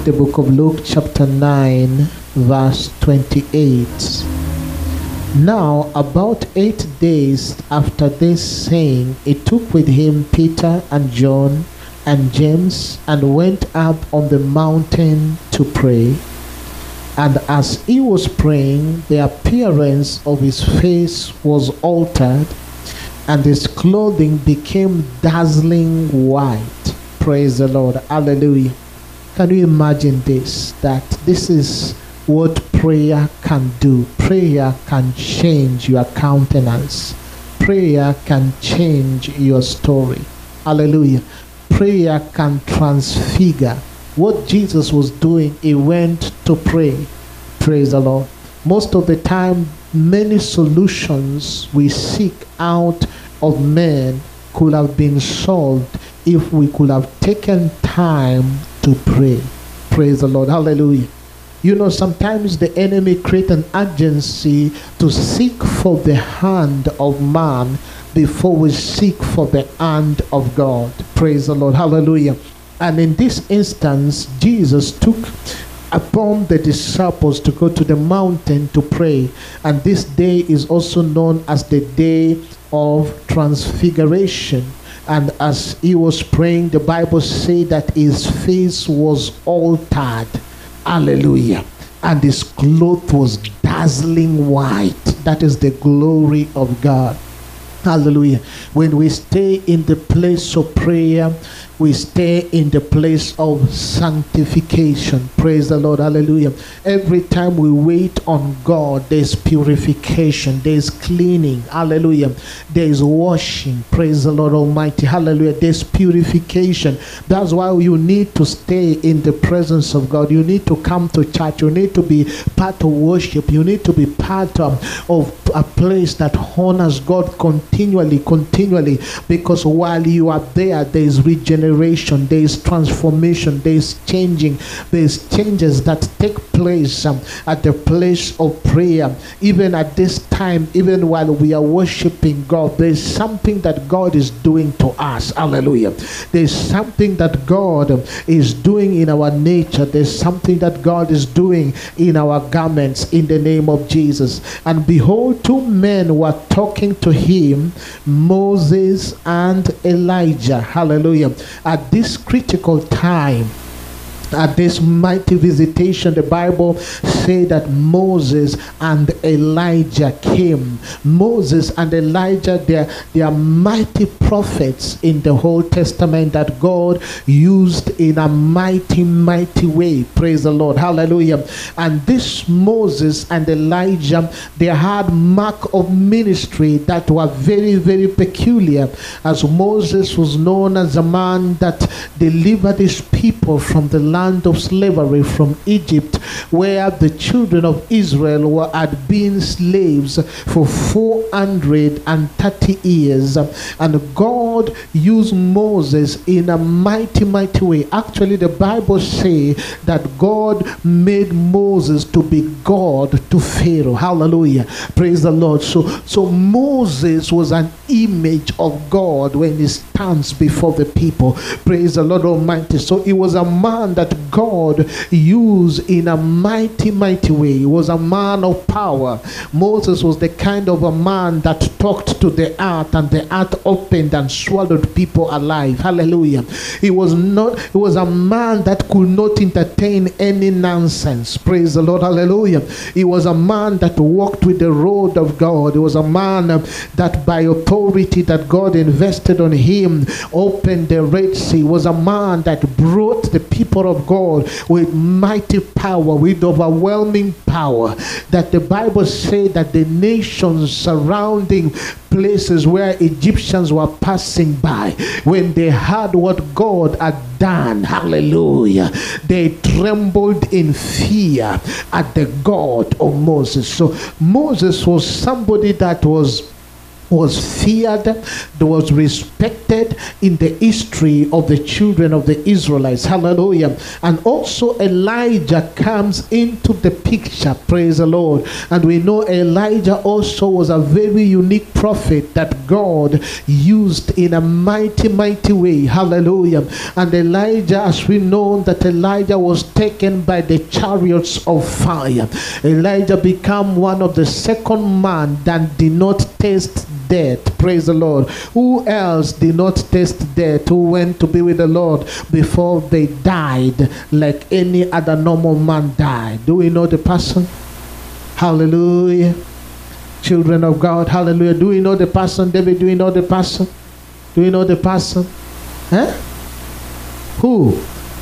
the book of Luke chapter 9 verse 28. Now about 8 days after this saying, he took with him Peter and John and James and went up on the mountain to pray. And as he was praying, the appearance of his face was altered, and his clothing became dazzling white. Praise the Lord. Hallelujah. Can you imagine this? That this is what prayer can do. Prayer can change your countenance. Prayer can change your story. Hallelujah. Prayer can transfigure. What Jesus was doing, he went to pray. Praise the Lord. Most of the time, many solutions we seek out of men could have been solved if we could have taken time to pray. Praise the Lord. Hallelujah. You know, sometimes the enemy creates an urgency to seek for the hand of man before we seek for the hand of God. Praise the Lord. Hallelujah. And in this instance, Jesus took upon the disciples to go to the mountain to pray. And this day is also known as the day of transfiguration. And as he was praying, the Bible says that his face was altered. Hallelujah. And his cloth was dazzling white. That is the glory of God. Hallelujah. When we stay in the place of prayer, we stay in the place of sanctification. Praise the Lord. Hallelujah. Every time we wait on God, there's purification, there's cleaning. Hallelujah. There's washing. Praise the Lord Almighty. Hallelujah. There's purification. That's why you need to stay in the presence of God. You need to come to church. You need to be part of worship. You need to be part of a place that honors God continually, because while you are there, there is regeneration, there is transformation, there is changing, there is changes that take place at the place of prayer. Even at this time, even while we are worshiping God, there is something that God is doing to us. Hallelujah. There is something that God is doing in our nature. There is something that God is doing in our garments, in the name of Jesus. And behold, two men were talking to him, Moses and Elijah. Hallelujah. At this critical time, at this mighty visitation, the Bible says that Moses and Elijah came. Moses and Elijah, they are mighty prophets in the Old Testament that God used in a mighty way. Praise the Lord. Hallelujah. And this Moses and Elijah, they had mark of ministry that were very peculiar. As Moses was known as a man that delivered his people from the land of slavery, from Egypt, where the children of Israel had been slaves for 430 years. And God used Moses in a mighty way. Actually, the Bible says that God made Moses to be God to Pharaoh. Hallelujah. Praise the Lord. So Moses was an image of God when he stands before the people. Praise the Lord Almighty. So he was a man that God used in a mighty way. He was a man of power. Moses was the kind of a man that talked to the earth, and the earth opened and swallowed people alive. Hallelujah. He was a man that could not entertain any nonsense. Praise the Lord. Hallelujah. He was a man that walked with the road of God. He was a man that by authority that God invested on him opened the Red Sea. He was a man that brought the people of God with mighty power, with overwhelming power, that the Bible said that the nations surrounding places where Egyptians were passing by, when they heard what God had done, hallelujah, they trembled in fear at the God of Moses. So Moses was somebody that was was feared, was respected in the history of the children of the Israelites. Hallelujah. And also Elijah comes into the picture. Praise the Lord. And we know Elijah also was a very unique prophet that God used in a mighty, mighty way. Hallelujah. And Elijah, as we know that Elijah was taken by the chariots of fire. Elijah became one of the second man that did not taste death. Praise the Lord. Who else did not taste death? Who went to be with the Lord before they died like any other normal man died? Do we know the person? Hallelujah. Children of God, hallelujah. Do we know the person? David, do we know the person? Do we know the person? Huh? Who?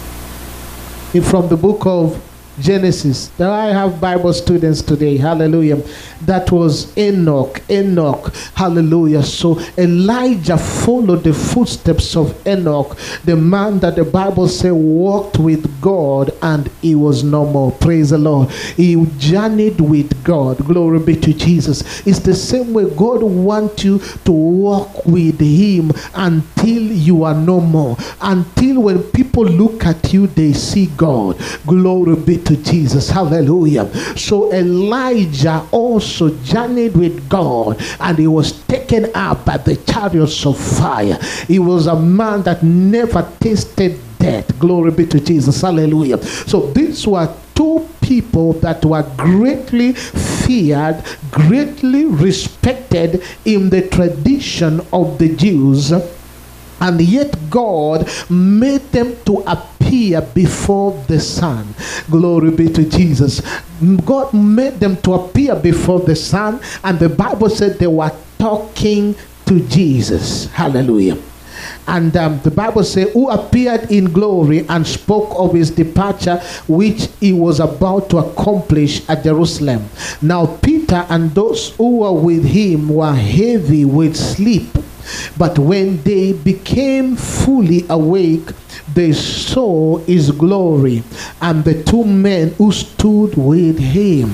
From the book of Genesis. Now I have Bible students today. Hallelujah. That was Enoch. Enoch. Hallelujah. So Elijah followed the footsteps of Enoch, the man that the Bible says walked with God and he was no more. Praise the Lord. He journeyed with God. Glory be to Jesus. It's the same way God wants you to walk with him until you are no more. Until when people look at you, they see God. Glory be to Jesus. Hallelujah. So Elijah also journeyed with God and he was taken up by the chariots of fire. He was a man that never tasted death. Glory be to Jesus. Hallelujah. So these were two people that were greatly feared, greatly respected in the tradition of the Jews. And yet God made them to appear before the sun. Glory be to Jesus. God made them to appear before the sun, and the Bible said they were talking to Jesus. Hallelujah. And the Bible says, who appeared in glory and spoke of his departure, which he was about to accomplish at Jerusalem. Now Peter and those who were with him were heavy with sleep. But when they became fully awake, they saw his glory and the two men who stood with him.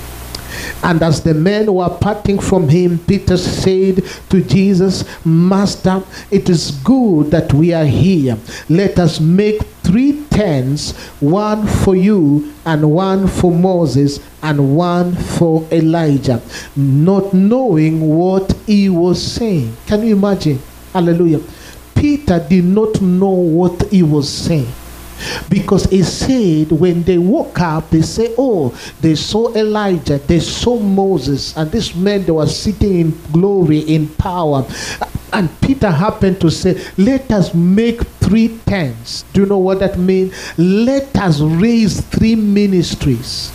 And as the men were parting from him, Peter said to Jesus, Master, it is good that we are here. Let us make 3 tents, one for you, and one for Moses, and one for Elijah, not knowing what he was saying. Can you imagine? Hallelujah. Peter did not know what he was saying. Because he said when they woke up, they say, oh, they saw Elijah, they saw Moses, and these men, they were sitting in glory, in power. And Peter happened to say, let us make 3 tents. Do you know what that means? Let us raise 3 ministries.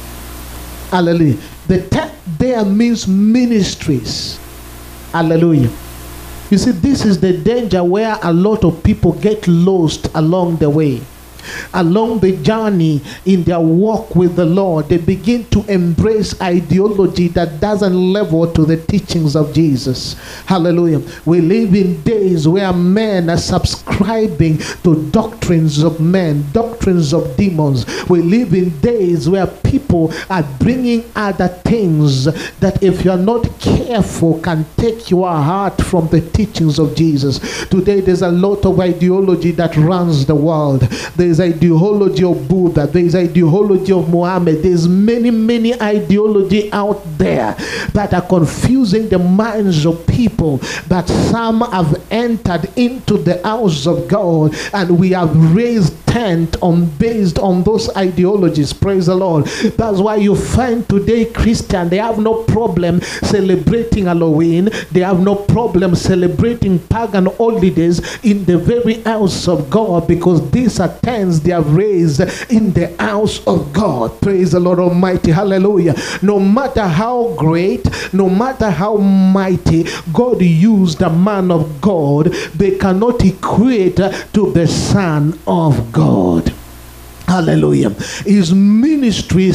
Hallelujah. The tent there means ministries. Hallelujah. You see, this is the danger where a lot of people get lost along the way. Along the journey in their walk with the Lord, they begin to embrace ideology that doesn't level to the teachings of Jesus. Hallelujah. We live in days where men are subscribing to doctrines of men, doctrines of demons. We live in days where people are bringing other things that, if you're not careful, can take your heart from the teachings of Jesus. Today there's a lot of ideology that runs the world. There's ideology of Buddha, there's ideology of Muhammad, there's many ideology out there that are confusing the minds of people, that some have entered into the house of God, and we have raised tent based on those ideologies. Praise the Lord. That's why you find today Christian, they have no problem celebrating Halloween, they have no problem celebrating pagan holidays in the very house of God, because these are tents they have raised in the house of God. Praise the Lord Almighty. Hallelujah. No matter how great, no matter how mighty God used a man of God, they cannot equate to the Son of God. Hallelujah. His ministry stands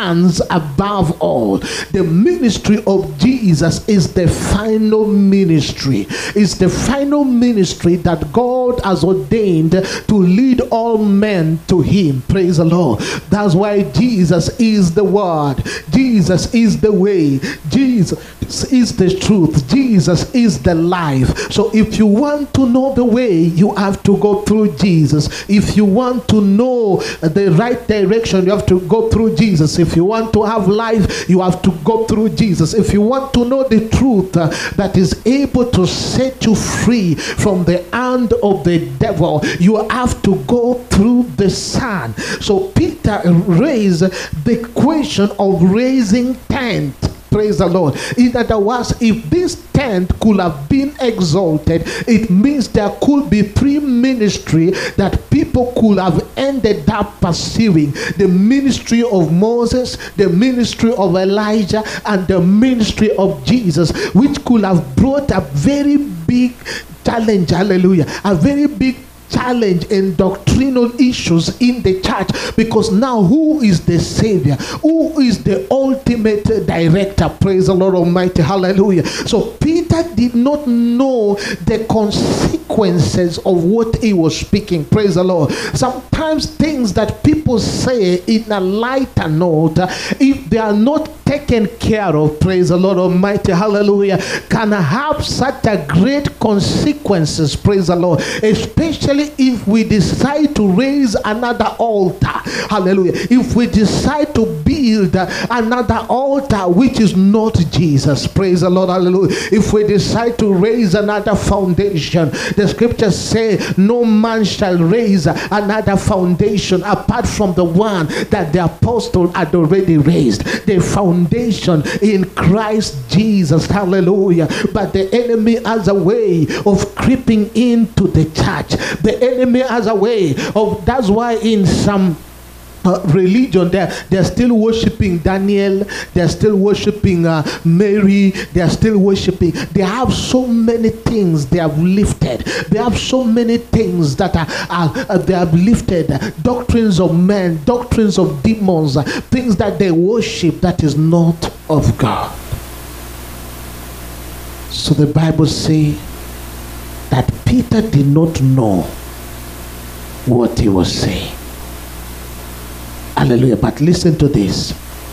stands above all. The ministry of Jesus is the final ministry. It's the final ministry that God has ordained to lead all men to him. Praise the Lord. That's why Jesus is the word. Jesus is the way. Jesus is the truth. Jesus is the life. So if you want to know the way, you have to go through Jesus. If you want to know the right direction, you have to go through Jesus. If you want to have life, you have to go through Jesus. If you want to know the truth that is able to set you free from the hand of the devil, you have to go through the Son. So Peter raised the question of raising tent. Praise the Lord. In other words, if this tent could have been exalted, it means there could be three ministry that people could have ended up pursuing: the ministry of Moses, the ministry of Elijah, and the ministry of Jesus, which could have brought a very big challenge, hallelujah, a very big challenge in doctrinal issues in the church, because now who is the Savior? Who is the ultimate director? Praise the Lord Almighty, hallelujah. So Peter did not know the consequences of what he was speaking. Praise the Lord. Sometimes things that people say in a lighter note, if they are not taken care of, praise the Lord Almighty, hallelujah, can have such a great consequences, praise the Lord, especially if we decide to raise another altar, hallelujah, if we decide to build another altar which is not Jesus, praise the Lord, hallelujah, if we decide to raise another foundation. The scriptures say no man shall raise another foundation apart from the one that the apostle had already raised, the foundation in Christ Jesus, hallelujah. But the enemy has a way of creeping into the church. The enemy has a way of, that's why in some religion they're still worshiping Daniel, they're still worshiping Mary, they're still worshiping, they have so many things they have lifted, they have so many things that are they have lifted, doctrines of men, doctrines of demons, things that they worship that is not of God. So the Bible says that Peter did not know what he was saying. Hallelujah. But listen to this.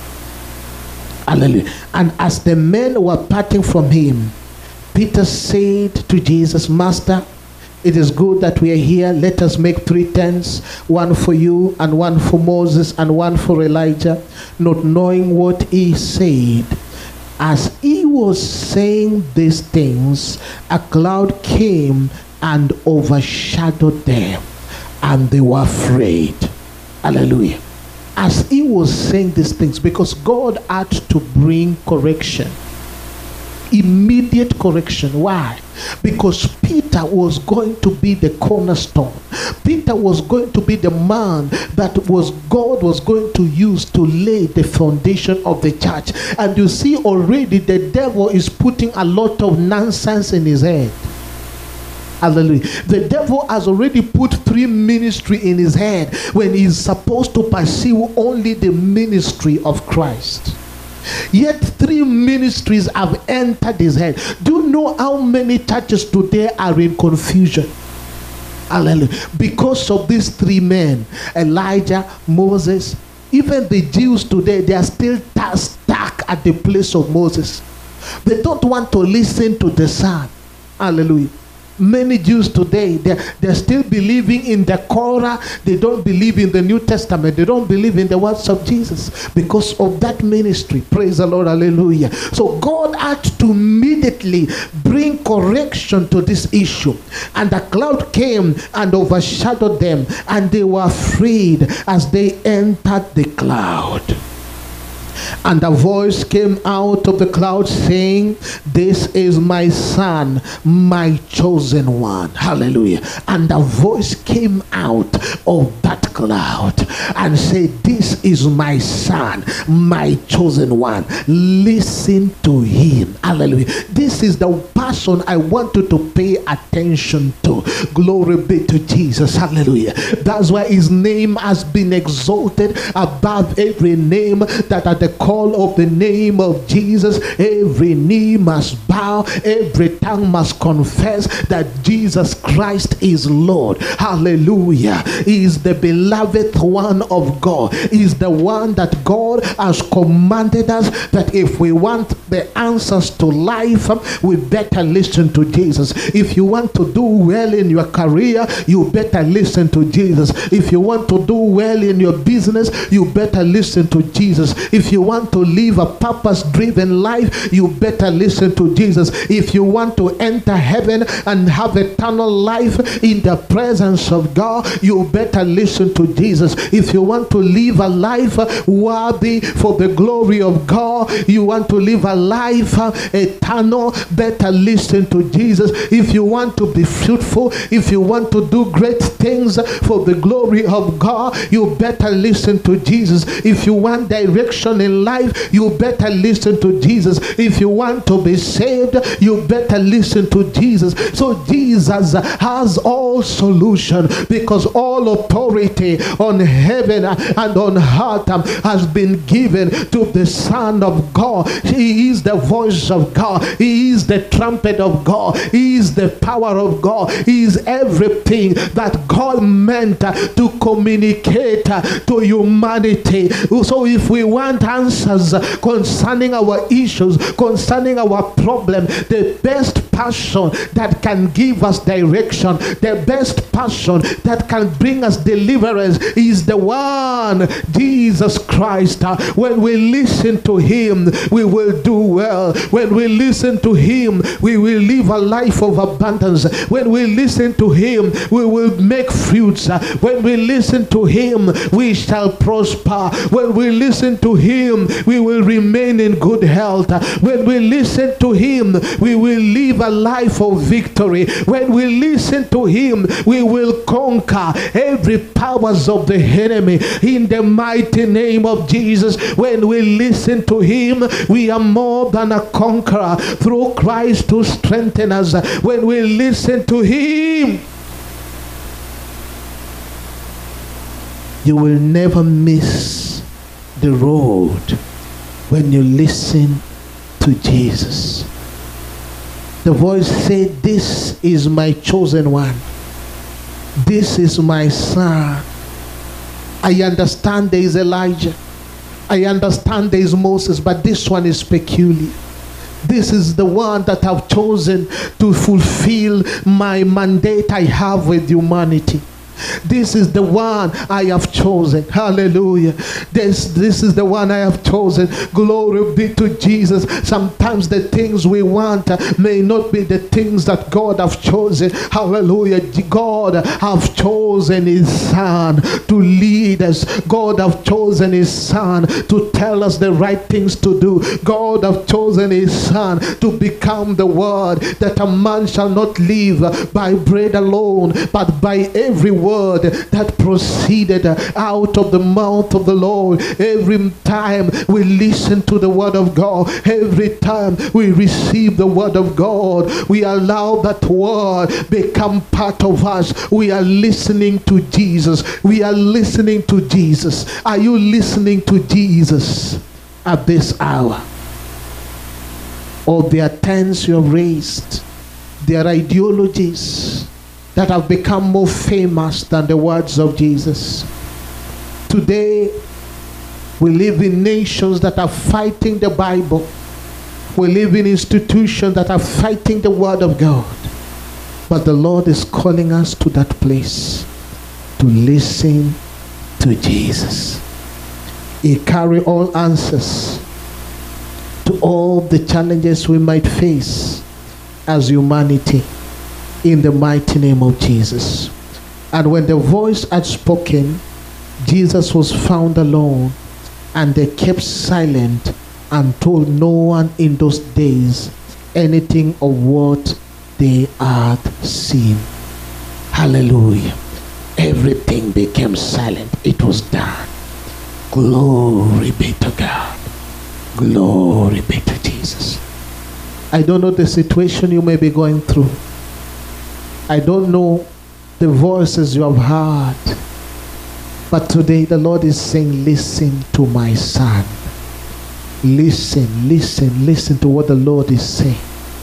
Hallelujah. And as the men were parting from him, Peter said to Jesus, Master, it is good that we are here. Let us make 3 tents, one for you, and one for Moses, and one for Elijah. Not knowing what he said, as he was saying these things, a cloud came and overshadowed them, and they were afraid. Hallelujah. As he was saying these things, because God had to bring correction, immediate correction. Why? Because Peter was going to be the cornerstone. Peter was going to be the man that God was going to use to lay the foundation of the church. And you see already the devil is putting a lot of nonsense in his head. Hallelujah. The devil has already put 3 ministry in his head when he's supposed to pursue only the ministry of Christ. Yet 3 ministries have entered his head. Do you know how many churches today are in confusion? Hallelujah. Because of these 3 men, Elijah, Moses, even the Jews today, they are still stuck at the place of Moses. They don't want to listen to the Son. Hallelujah. Many Jews today, they're still believing in the Torah. They don't believe in the New Testament. They don't believe in the words of Jesus because of that ministry. Praise the Lord. Hallelujah. So God had to immediately bring correction to this issue. And the cloud came and overshadowed them, and they were afraid as they entered the cloud. And a voice came out of the cloud saying, this is my son, my chosen one. Hallelujah. And a voice came out of that cloud and said, this is my son, my chosen one. Listen to him. Hallelujah. This is the part person I want you to pay attention to. Glory be to Jesus. Hallelujah. That's why his name has been exalted above every name, that at the call of the name of Jesus, every knee must bow, every tongue must confess that Jesus Christ is Lord. Hallelujah. He is the beloved one of God. He is the one that God has commanded us that if we want the answers to life, we better listen to Jesus. If you want to do well in your career, you better listen to Jesus. If you want to do well in your business, you better listen to Jesus. If you want to live a purpose-driven life, you better listen to Jesus. If you want to enter heaven and have eternal life in the presence of God, you better listen to Jesus. If you want to live a life worthy for the glory of God, you want to live a life eternal, better listen to Jesus. If you want to be fruitful, if you want to do great things for the glory of God, you better listen to Jesus. If you want direction in life, you better listen to Jesus. If you want to be saved, you better listen to Jesus. So Jesus has all solution, because all authority on heaven and on earth has been given to the Son of God. He is the voice of God. He is the trumpet of God. He is the power of God. He is everything that God meant to communicate to humanity. So if we want answers concerning our issues, concerning our problem, the best person that can give us direction, the best person that can bring us deliverance is the one, Jesus Christ. When we listen to him, we will do well. When we listen to him, we will live a life of abundance. When we listen to him, we will make fruits. When we listen to him, we shall prosper. When we listen to him, we will remain in good health. When we listen to him, we will live a life of victory. When we listen to him, we will conquer every powers of the enemy in the mighty name of Jesus. When we listen to him, we are more than a conqueror through Christ who strengthens us. When we listen to him, you will never miss the road when you listen to Jesus. The voice said, "This is my chosen one. This is my son." I understand there is Elijah. I understand there is Moses, but this one is peculiar. This is the one that I've chosen to fulfill my mandate I have with humanity. This is the one I have chosen. Hallelujah. This is the one I have chosen. Glory be to Jesus. Sometimes the things we want may not be the things that God have chosen. Hallelujah. God have chosen his son to lead us. God have chosen his son to tell us the right things to do. God have chosen his son to become the word, that a man shall not live by bread alone, but by every word that proceeded out of the mouth of the Lord. Every time we listen to the word of God, every time we receive the word of God, we allow that word become part of us. We are listening to Jesus. We are listening to Jesus. Are you listening to Jesus at this hour? Or there are tents you have raised, there are ideologies that have become more famous than the words of Jesus. Today, we live in nations that are fighting the Bible. We live in institutions that are fighting the word of God. But the Lord is calling us to that place to listen to Jesus. He carries all answers to all the challenges we might face as humanity, in the mighty name of Jesus. And when the voice had spoken, Jesus was found alone, and they kept silent and told no one in those days anything of what they had seen. Hallelujah. Everything became silent. It was done. Glory be to God. Glory be to Jesus. I don't know the situation you may be going through. I don't know the voices you have heard. But today the Lord is saying, listen to my son. Listen, listen, listen to what the Lord is saying.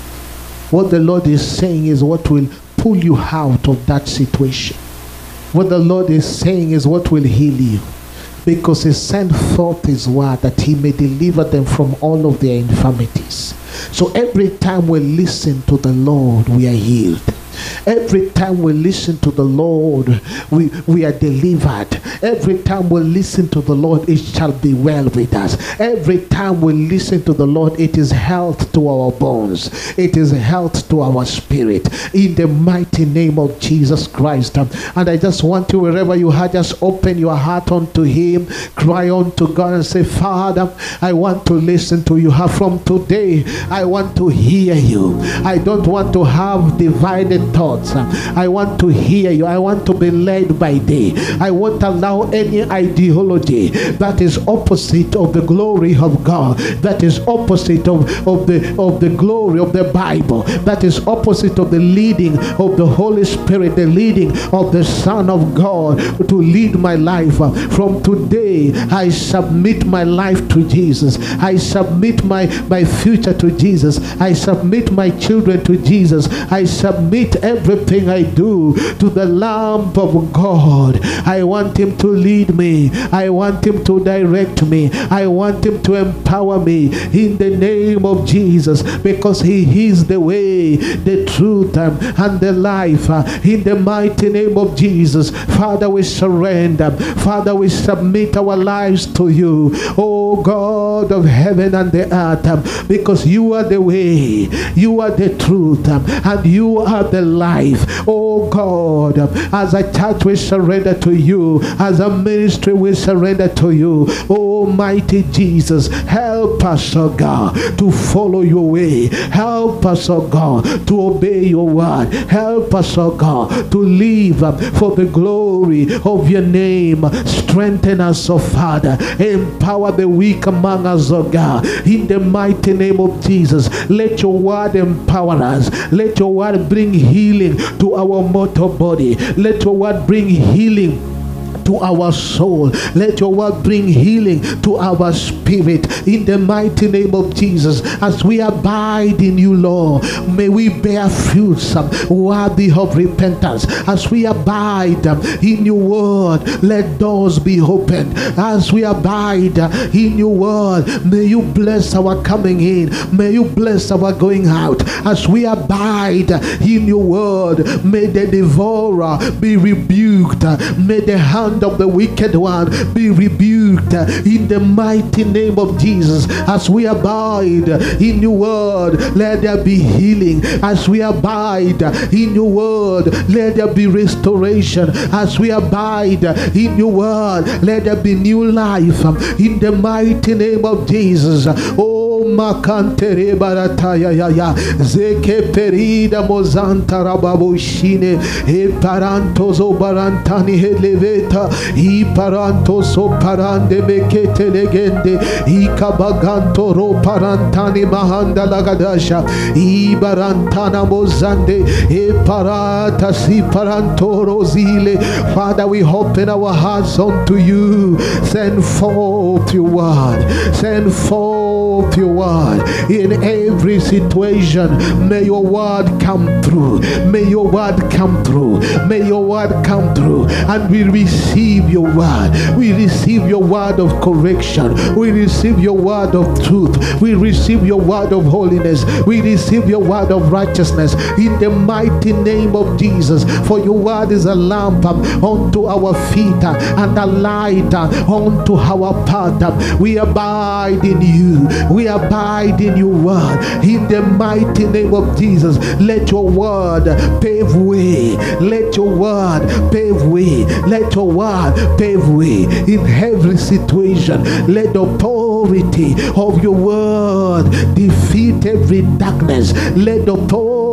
What the Lord is saying is what will pull you out of that situation. What the Lord is saying is what will heal you. Because he sent forth his word that he may deliver them from all of their infirmities. So every time we listen to the Lord, we are healed. Every time we listen to the Lord, we are delivered. Every time we listen to the Lord, it shall be well with us. Every time we listen to the Lord, it is health to our bones. It is health to our spirit. In the mighty name of Jesus Christ. And I just want you, wherever you are, just open your heart unto him. Cry unto God and say, Father, I want to listen to you. From today, I want to hear you. I don't want to have divided thoughts. I want to hear you. I want to be led by thee. I won't allow any ideology that is opposite of the glory of God, that is opposite of the glory of the Bible, that is opposite of the leading of the Holy Spirit, the leading of the Son of God to lead my life. From today, I submit my life to Jesus. I submit my future to Jesus. I submit my children to Jesus. I submit everything I do to the Lamb of God. I want him to lead me. I want him to direct me. I want him to empower me in the name of Jesus, because he is the way, the truth, and the life. In the mighty name of Jesus, Father, we surrender. Father, we submit our lives to you, oh God of heaven and the earth, because you are the way, you are the truth, and you are the life. Oh God, as a church we surrender to you, as a ministry we surrender to you. Almighty Jesus, help us, oh God, to follow your way. Help us, oh God, to obey your word. Help us, oh God, to live for the glory of your name. Strengthen us, oh Father. Empower the weak among us, oh God. In the mighty name of Jesus, let your word empower us. Let your word bring healing to our mortal body. Let your word bring healing to our soul. Let your word bring healing to our spirit. In the mighty name of Jesus, as we abide in you, Lord, may we bear fruits worthy of repentance. As we abide in your word, let doors be opened. As we abide in your word, may you bless our coming in. May you bless our going out. As we abide in your word, may the devourer be rebuked. May the hand of the wicked one be rebuked in the mighty name of Jesus. As we abide in your word, let there be healing. As we abide in your word, let there be restoration. As we abide in your word, let there be new life in the mighty name of Jesus. Oh, makantere barataya ya zeke perida mozanta rababushine e parantozo barantani heleveta i parantoso parande bekete legende i kabaganto ro parantani mahanda lagadasha i barantana mozande e parata si parantoro zile. Father, we open our hearts unto you. Send forth your word. Send forth your word in every situation. May your word come through. May your word come through. May your word come through. And we receive your word. We receive your word of correction. We receive your word of truth. We receive your word of holiness. We receive your word of righteousness in the mighty name of Jesus. For your word is a lamp unto our feet and a light unto our path. We abide in you. We abide in your word. In the mighty name of Jesus, let your word pave way. Let your word pave way. Let your word pave way in every situation. Let the authority of your word defeat every darkness. Let the authority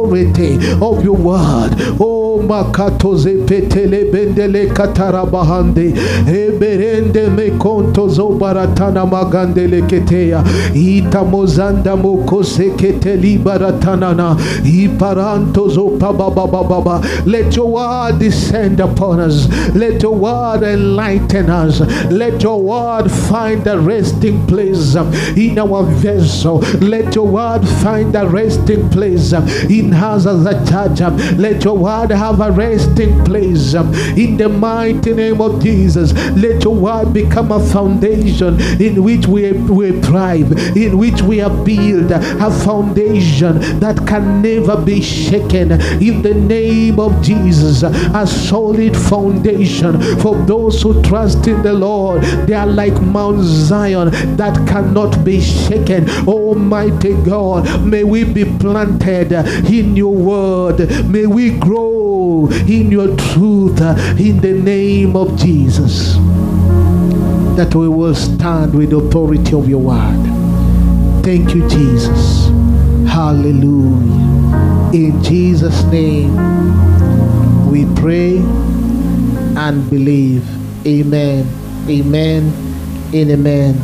authority of your word. Oh, makatoze petele bendele katarabahande eberende mekonto zobaratana magandele ketea itamozanda mokose keteli baratanana iparanto zopababababa. Let your word descend upon us. Let your word enlighten us. Let your word find a resting place in our vessel. Let your word find a resting place in us as a church. Let your word have a resting place in the mighty name of Jesus. Let your word become a foundation in which we thrive, in which we are built, a foundation that can never be shaken. In the name of Jesus, a solid foundation for those who trust in the Lord. They are like Mount Zion that cannot be shaken. Almighty God, may we be planted in your word. May we grow in your truth in the name of Jesus. That we will stand with the authority of your word. Thank you, Jesus. Hallelujah. In Jesus' name we pray and believe. Amen. Amen. And amen.